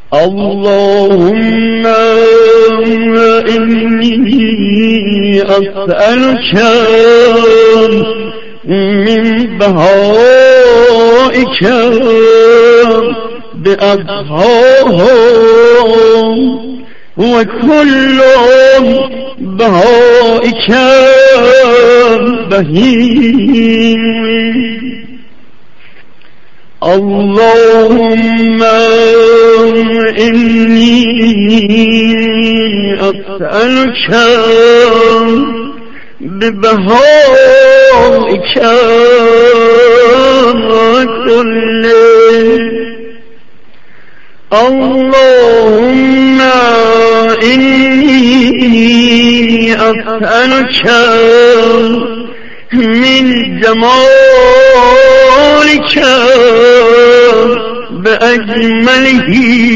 اللهم إني أسألك من بهائك بأبهاهم وكل بهائك بهيم. اللهم إني أسألك ببهائك كله. اللهم إني أسألك من جمالك بأجمله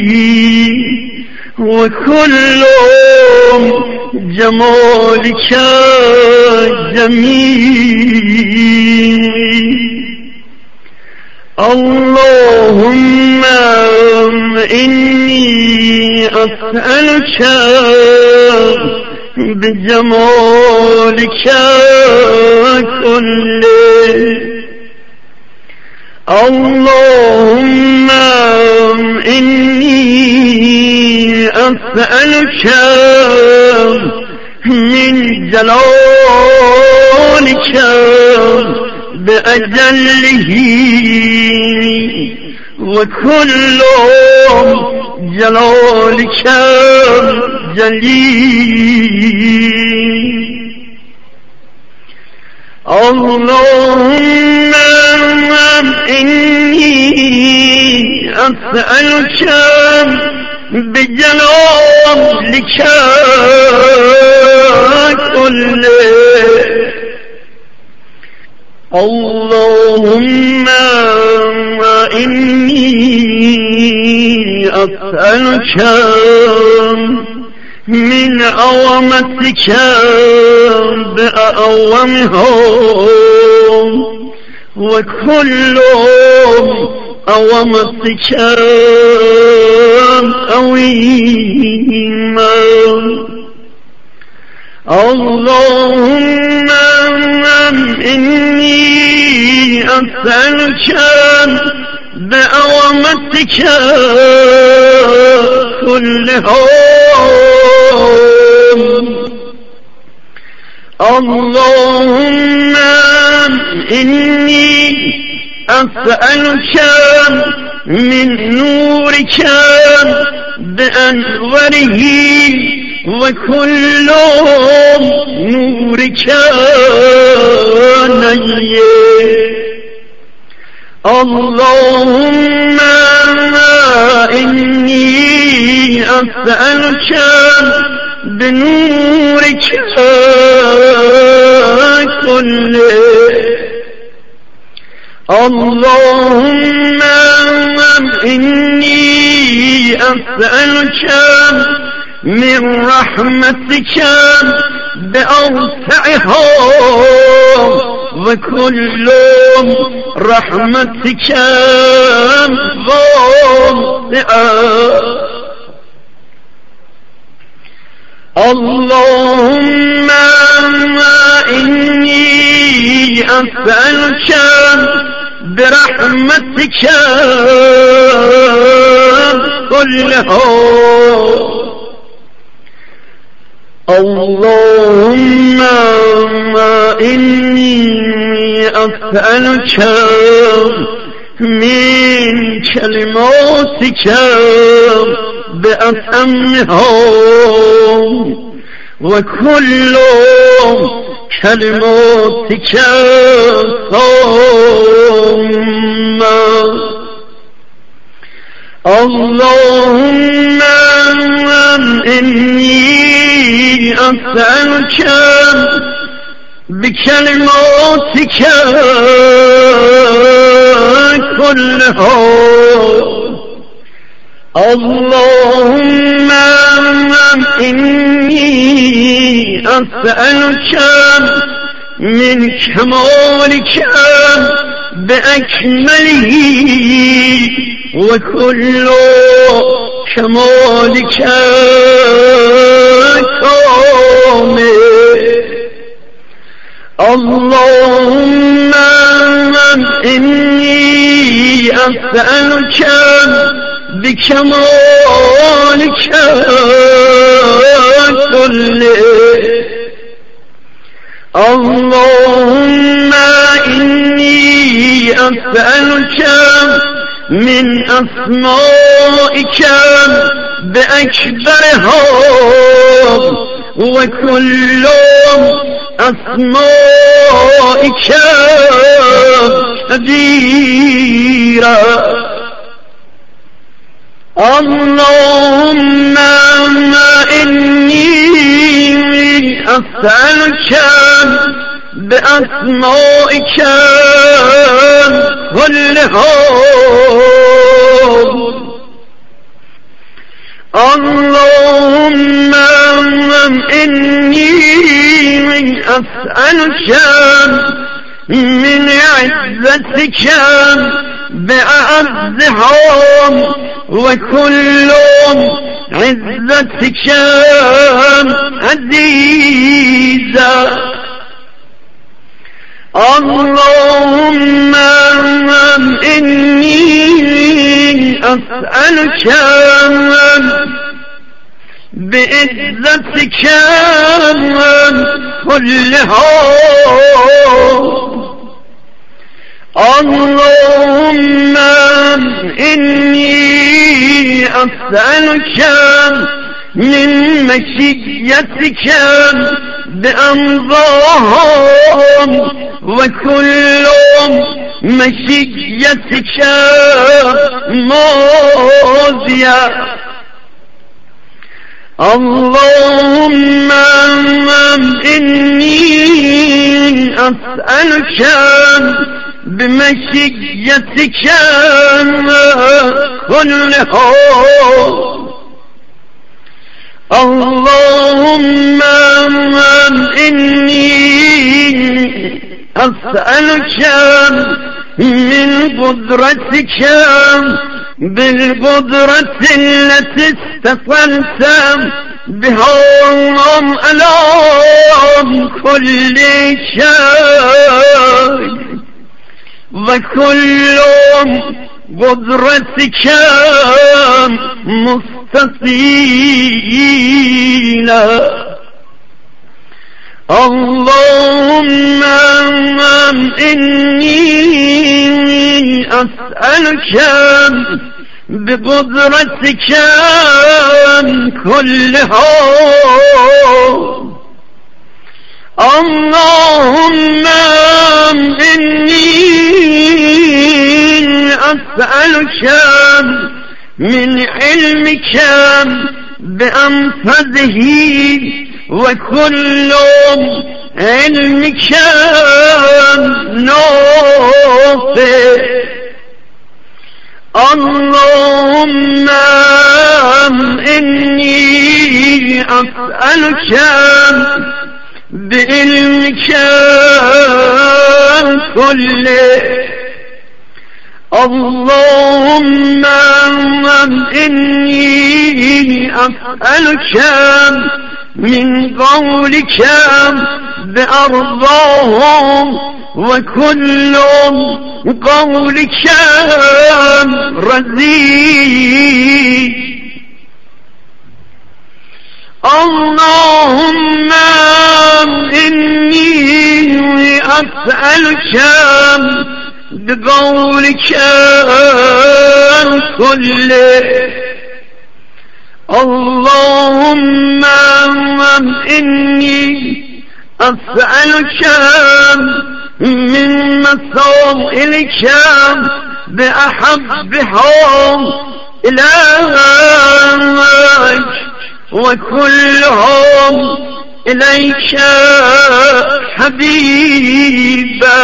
وكل جمالك جميل. اللهم إني أسألك بجمالك كله. اللهم إني أسألك من جلالك بأجله وكل جلالك جليل. اللهم إني أسألك بجلالك كله. اللهم إني أسألك من عظمتك بأعظمهم وكل عظمتك عظيما. اللهم إني أسألك بعظمتك كلهم. اللهم إني أسألك من نورك بأنوره وكل نورك نير. اللهم إني أسألك بنورك كله. اللهم إني أسألك من رحمتك بأوسعها وكل رحمتك واسعة. اللهم إني أسألك برحمتك كلها. اللهم إني أسألك من كلماتك بأتمها وكل كلماتك تامة. اللهم إني أسألك بكلماتك كلها. اللهم إني أسألك من كمالك بأكمله وكل كمالك كامل. اللهم إني أسألك بكمالك كله. اللهم إني أسألك من أسمائك بأكبرها وكل أسمائك كبيرة. اللهم إني أسألك بأسمائك كلها. اللهم إني أسألك من عزتك بأعزها وكل عزتك عزيزة. اللهم إني أسألك بعزتك كلها. اللهم إني أسألك من مشيتك بأمضاها وكل مشيتك ماضية. اللهم إني أسألك بمشيتك كلها. اللهم إني أسألك من قدرتك بالقدرة التي استطعت بها على كل شيء وكل قدرتك مستطيلة. اللهم إني أسألك بقدرتك كلها. اللهم إني أسألك من علمك بأنفذه وكل علمك نافع. اللهم إني أسألك بعلمك كله. اللهم إني أسألك من قولك بأرضاهم وكل قولك رزيق. اللهم إني أسألك بقولك كله. اللهم إني أسألك من مسائلك بأحبها إليك وكلهم إليك حبيبا.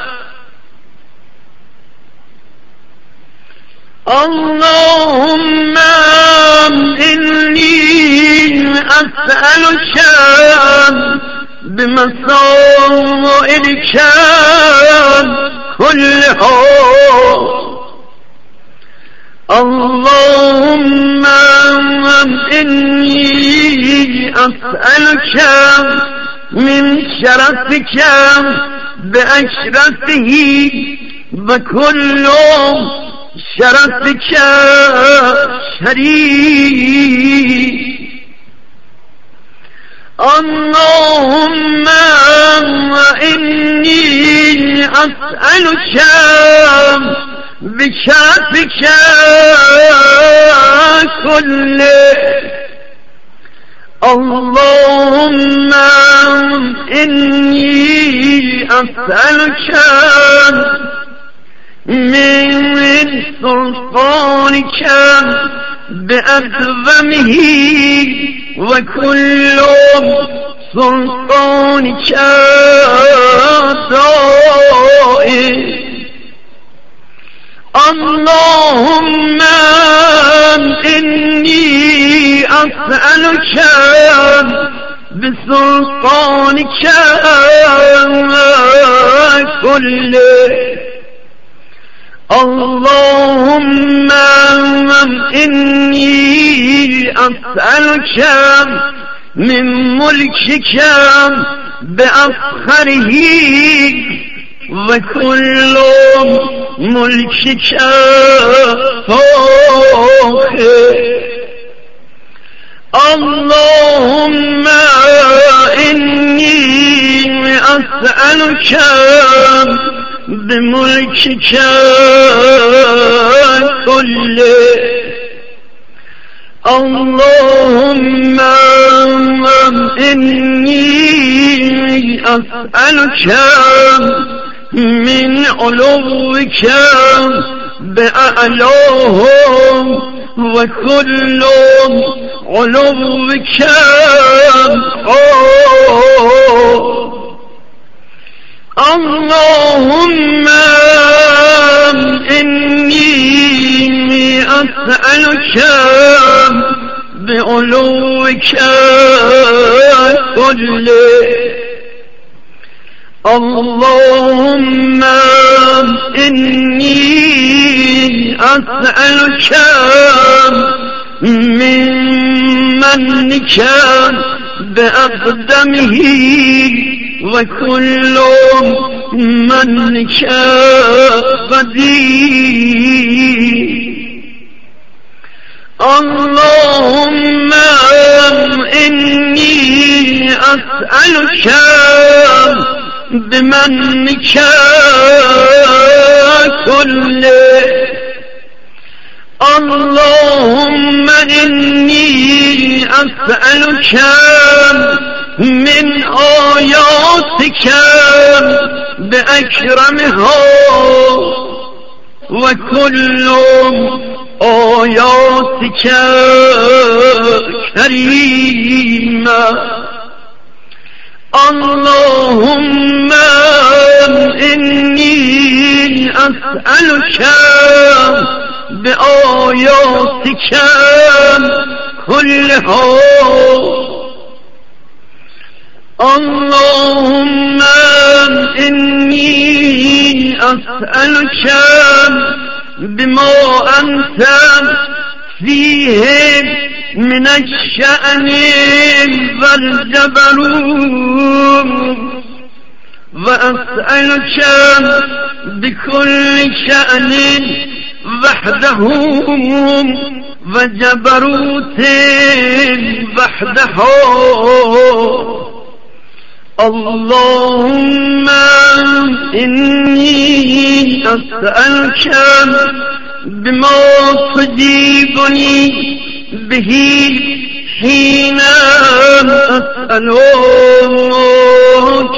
اللهم إني أسألك بمسائلك كلها. اللهم إني أسألك من شرفك بأشرفه وكل شرفك شريك. اللهم إني أسألك بشرفك كله. اللهم إني أسألك من سلطانك بأعظمه وكل سلطانك ضائع. اللهم إني أسألك بسلطانك كله. اللهم إني أسألك من ملكك بأفخره وكل ملكك فاخر. اللهم إني أسألك بملكك كله. اللهم إني أسألك من علوك بأعلاهم وكل علوك اللهم إني أسألك بعلوك كله. اللهم إني أسألك من منك بأقدمه وكل منك قدير. اللهم إني أسألك بمنك كله. اللهم إني أسألك من آياتك بأكرمها وكل آياتك كريمة. اللهم إني أسألك بآياتك كلها. اللهم إني أسألك بما أنت فيه من الشأن والجبروت، وأسألك بكل شأن وحده وجبروت وحده. اللهم إني أسألك بما تجيبني به حين أسألك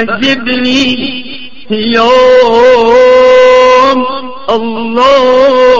فأجبني يا الله.